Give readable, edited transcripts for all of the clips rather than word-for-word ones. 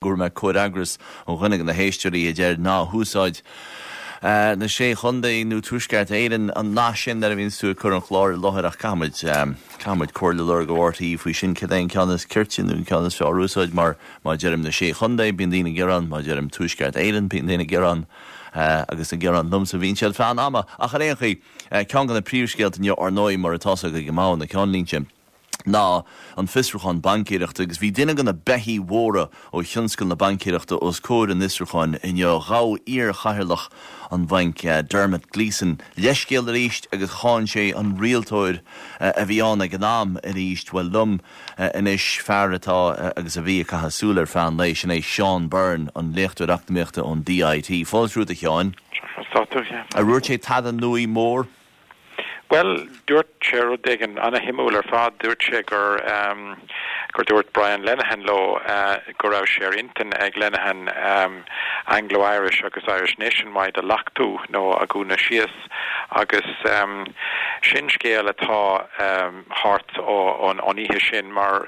gurma Codagris ó rinne na héisteí a déir ná húsáid. Na sé chundaí nó túisceart éan an ná sin ar a vín sú chur an chláir lothach camid cuairla lur go bhhairtaí faoi sin cedéon ceannas cirtinú ceannas fé rúsáid mar dearm na sé chundaí bíon daoine geran, má dearm túisceart éan bíon daoine geran agus na geran numsa bhín sead fean ama a charéonchaí cean gan na príomhscéalt in ar nóí mar atása go gomá na ceanlínte. Ná an fisrúchan bancéireachta agus bhí duine gan na behí mhóra ó thionscail na bancéireachta os cóir an isrúchan in rá ír chathirlach an bhainc Dermot Gleeson leiscéal a ríist agus cháin sé an rialtóir a bhí an ag an am a ríist bhfuil lum inis fearratá agus a bhí a cathasúlar fan lei sin é Sean Byrne an léchtúir achtamíochta ón DIT. Fáilsrúta cheáin. A ruirt sé tad an nuí mór? Well, dúirt sé rudagan anna himúil ar fád dúirt sé gur dúirt Brian Lenihan lo gur raibh sé intin ag Lenihan Anglo-Irish agus Irish Nationwide a lachtú nó a gúna síos agus sin scéal atá hart ó ihe sin mar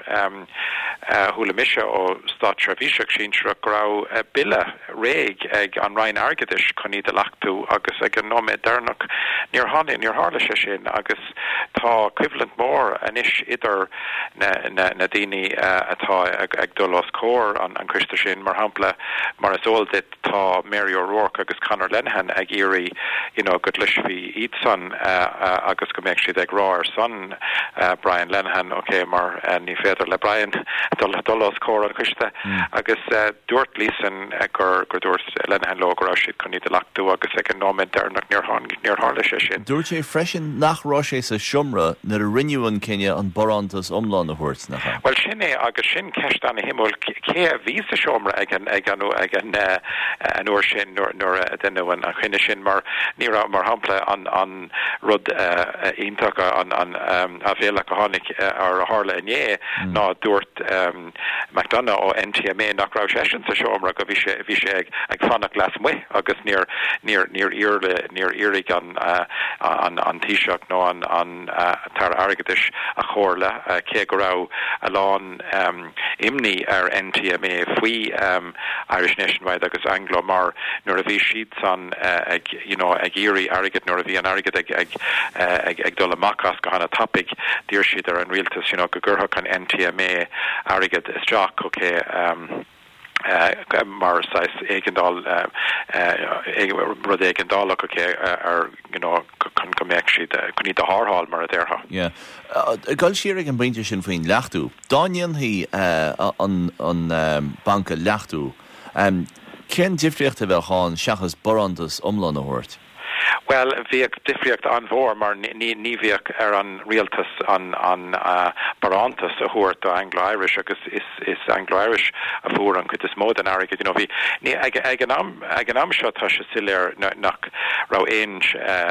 thula mise ó Stát Treviseach sin sra grau bille réig ag an Ryan Argadis chuní de lachtú agus ag an nómé darnach níor hána níor hála sé sin agus tá equivalent mór anis idir na daoine atá ag dul os cór an Christa sin mar hampla mar is ól dit tá Mary O'Rourke agus Conor Lenihan ag éirí go leisbhí iad son agus go méid siad ag rá ar son Brian Lenihan mar ní féidir le Brian dul os cór an Christa agus dúirt lísan gur dúirt Lenihan lo gur siad chuní de lachtú agus ag an nómén darnach níor hála sé sin. Dúirt sé freisin nachrá sé sa siomra nar a rinneúan cinne an borántas omláin na húirt nach. Well sinné agus sin ceist an himúil cé a ví a siomra ag an uair sin nuair denúin a chuine sin mar ní mar hampla an rud ionach a bhéla go tháinig ar a hála inné ná dúirt McDonough ó NTMA nach rá sé sin sa siomra go bhí sé ag fannach las mu agus níor írig an tíiseach nó an tar airgadis a chóirla cé go rá a lán imní ar NTMA faoi Irish Nationwide agus Anglo mar nuair a bhí siad san ag éirí airgad nuair a bhí an airgad ag dul amachchas go hana topic dír siad ar an rialtas go gurthach an NTMA airgad isteach mar sais eigendal rud eigendalach ar chun go méid siad chuní de hárhall mar a dheirtha. Gáil siar an bainte sin faoin lechtú. Dáinean hí an banca lechtú. Cén difriocht a bheith cháin seachas borántas omláin a thuirt? Well, bhíag difriocht an bhór mar ní bhíag ar an rialtas an barántas a thuirt a Anglo-Irish agus is Anglo-Irish a bhór an chud is mód an airgad. Bhí ag an am seo tá se siléir nach rá éins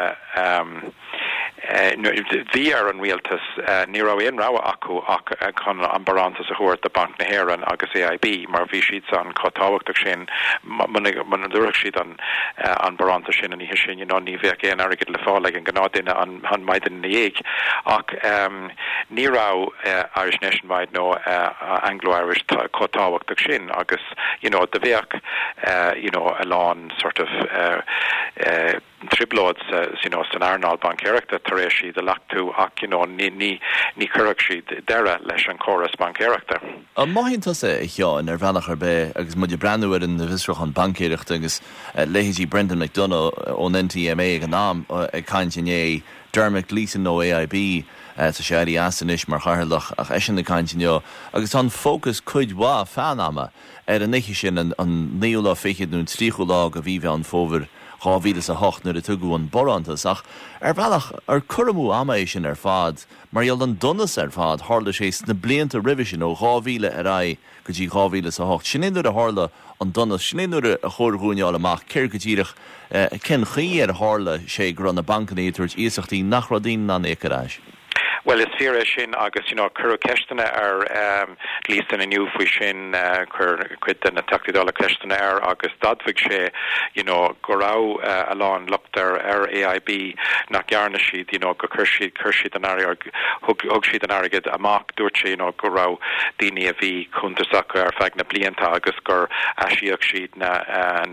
bhí ar an rialtas ní rá éon rá acu chun an barántas a thuirt a Banc na Héireann agus AIB mar bhí siad an cotáhachtach sin man dúireach siad an barántas sin an ihe sin ní bheith éon airgad le fáil an gnádaine an maidin na dhéig ach ní rá Irish Nationwide nó Anglo-Irish cotáhachtach sin agus de bheith a lán sort of tribloads san Arnald bancéireachta tar éis siad a lachtú ach ní chuireach siad deire leis an choras bancéireachta. An maithíntas é cheáin ar bhenach ar bé agus muid breanúir in na bhisreach an bancéireachta agus léití Brendan McDonough ón NTMA ag an am ag caintinné Dermot Gleeson ó AIB sa séirí asanis mar chairlach ach eisian na caintinne agus an fócus chuid bhá fanama ar an nichi sin an níola féchiid nún tríchúlá go bhí an fóver chávílas a hocht nuair a tugu an borántas ach ar bhealach ar curamú améis sin ar fad mar iall an donas ar fad hála sé na blianta ribh sin ó chávíle ar ai go dtí chávílas a hocht. Sin idir a hála an donas sin idir a chórhúneáil amach céir go dtíirech cin chaí ar hála sé gur an na bancaní tuairt íosachtaí nach radín an écaráis. Well is fear sin agus cur kechtena lístan aniu fao sin cuidan na tactidóla ceistena agus dadmhaigh sé go rá aláin luchtar AIB nach gearna siad go chuirsad an air thug siad an airgad amach dúirt sé go rá daoine a bhí chuntasacha feag na blianta agus gur asíoach siad na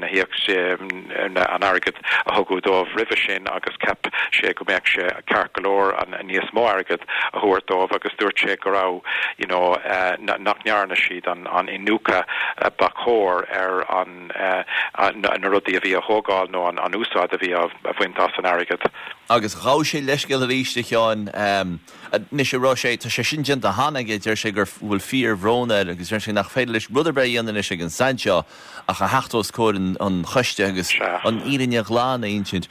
an airgad a thugú dómh rih sin agus cap sé go mbeadh sé carcolór an níos mó airgad a thuirtómh agus dúirt sé go rá nach nearna siad an inúcha bachór an rudí a bhí a thógáil nó an úsáid a bhí a bhaintás an airgad. Agus rá sé leisceil a ríiste teáin ní sé rá sé tá sé sin a hána idir sé gur bhfuil fíor bhróna agus sé nach féidir leis ruderbé dhéanana sé an Sancho a cha heachtos cóir an chuiste agus an írinne gláán aonsin.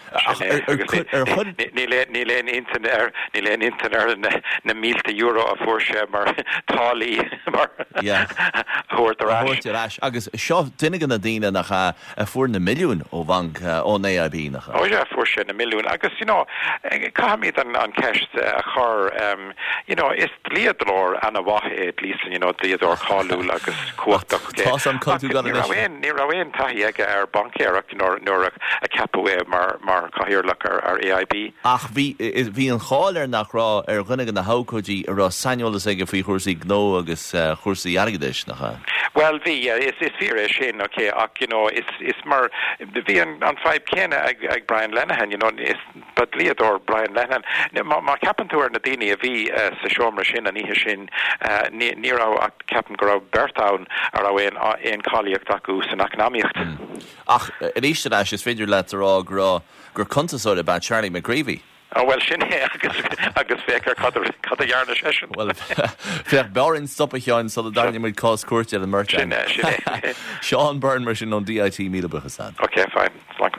Ní léon intan na €1,000 a fuair sé mar tálaí mar thuirtarás. Agus seo duine gan na daine nach a fuair na milliún ó bhang ón AIB nach. Ó sé fuair sé na milliún agus caiimiid an ceist a chur is líadlór anna bhathe lísan líador cháúil agus cuachtach ní rahaon taí aige bancéireach nuair a capahé mar caihirirlach ar AIB. Ach bhí an cháir nach rá ghine na hácóidí rá saolas aige faoi chósaí gnó agus chósaí airgadis nach. Well bhí is fear sin ach is mar bhí an feib céine ag Brian Lenihan is bad líador Brian Lenihan má capanúir na daine a bhí sa seomra sin a níhe sin ní rá capan go rá Bertán ar éon cáíocht acu san economíocht. Ach ríiste leis is féidir le rá gur contasóir about Charlie McGreevy. Well sin agus fécar cad a dhearna sesin. Well feach berin stoppaáin so daine muid cás cuairte an merte. Seán Byrne mar sin an DIT míle buchasán. Okay, fine.